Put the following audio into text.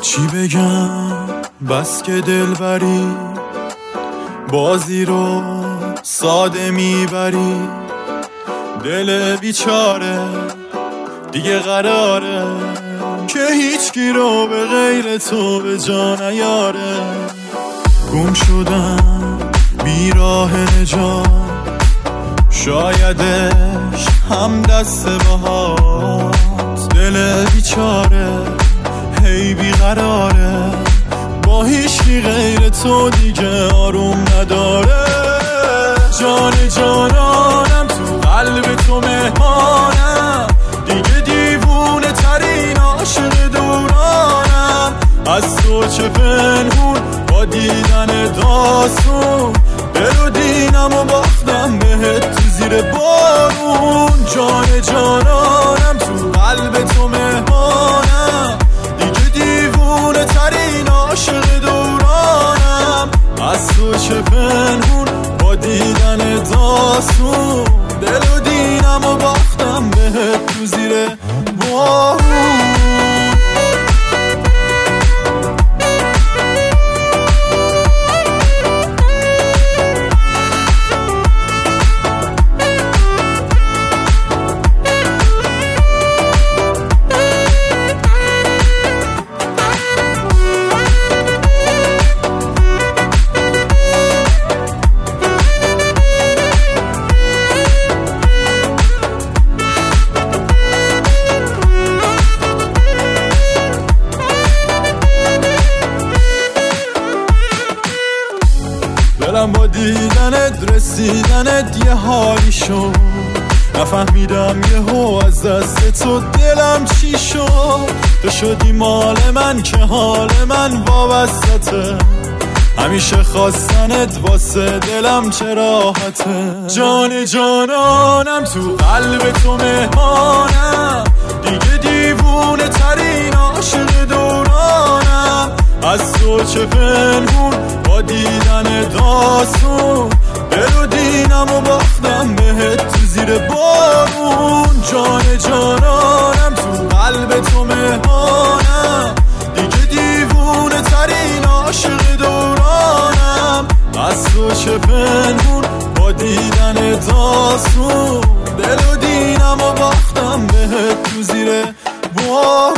چی بگم بس که دلبری، بازی رو ساده میبری. دل بیچاره دیگه قراره که هیچکی رو به غیر تو به جا نیاره. گم شدم بیراه نجات، شایدش هم دست باهات. دل بیچاره هی بیقراره، با هیچکی غیر تو دیگه آروم نداره. جان جانانم تو قلب تو مهمانم، دیگه دیوونه ترین عاشق دورانم. از تو چه پنهون با دیدن داستون، دل و دینم و باختم بهت تو زیر بارون. جان جانانم تو قلب تو مهمانم، دیگه دیوونه ترین عاشق دورانم. از تو چه پنهون با دیدن داستون، دل و دینم و باختم بهت تو زیر بارون. دلم با دیدنت رسیدنت یه حالی شد، نفهمیدم یهو از دست تو دلم چی شد. تو شدی مال من که حال من وابستته، همیشه خواستنت واسه دلم چه راحته. جان جانانم تو قلب تو مهمانم، دیگه دیوونه ترین عاشق دورانم. از تو چه پنهون با دیدن داستون، دل و دینم و باختم بهت تو زیر بارون. جان جانانم تو قلب تو مهمانم، دیگه دیوونه ترین عاشق دورانم. از تو چه پنهون با دیدن داستون، دل و دینم و باختم بهت تو زیر بارون.